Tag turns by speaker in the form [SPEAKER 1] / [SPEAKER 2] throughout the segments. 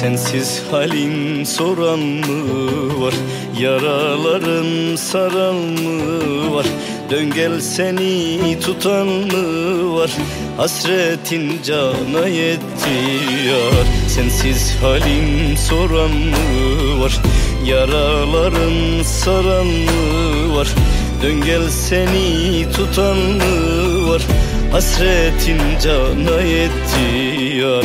[SPEAKER 1] Sensiz halin soran mı var? Yaraların saran mı var? Dön gel seni tutan mı var? Hasretin cana yetti yar. Sensiz halin soran mı var? Yaraların saran mı var? Dön gel seni tutan mı var? Hasretin cana yetti yar.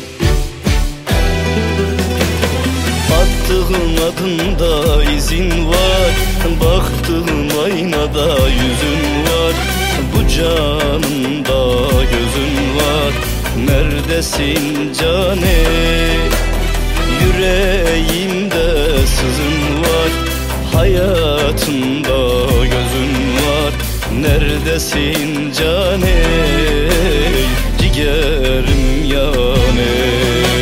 [SPEAKER 1] Attığın adında izin var, baktığın aynada yüzün var. Bu canımda gözün var. Neredesin cane? Yüreğimde sızın var. Hayatımda gözün var. Neredesin cane? Ciğerim yani.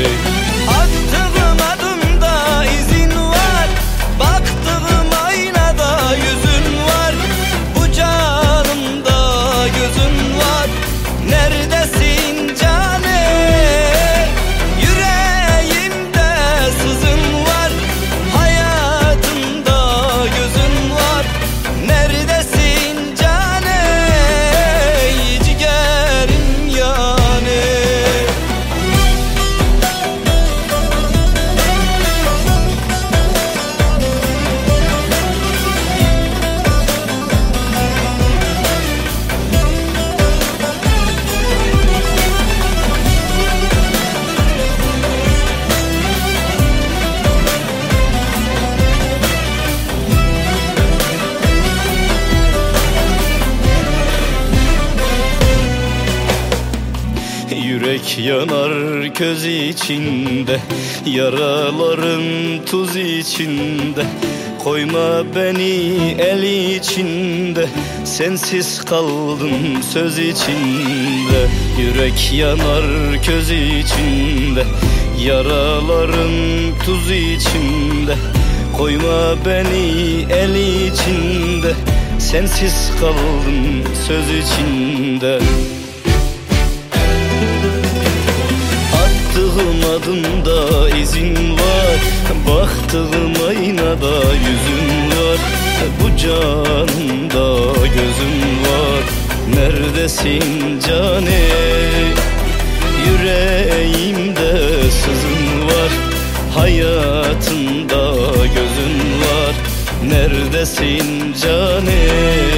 [SPEAKER 1] Yürek yanar köz içinde, yaraların tuz içinde. Koyma beni el içinde, sensiz kaldım söz içinde. Yürek yanar köz içinde, yaraların tuz içinde. Koyma beni el içinde, sensiz kaldım söz içinde. Attığım adımda izin var, baktığım aynada yüzün var. Bu canımda gözün var. Neredesin cane? Yüreğimde sızın var. Hayatımda gözün var. Neredesin cane?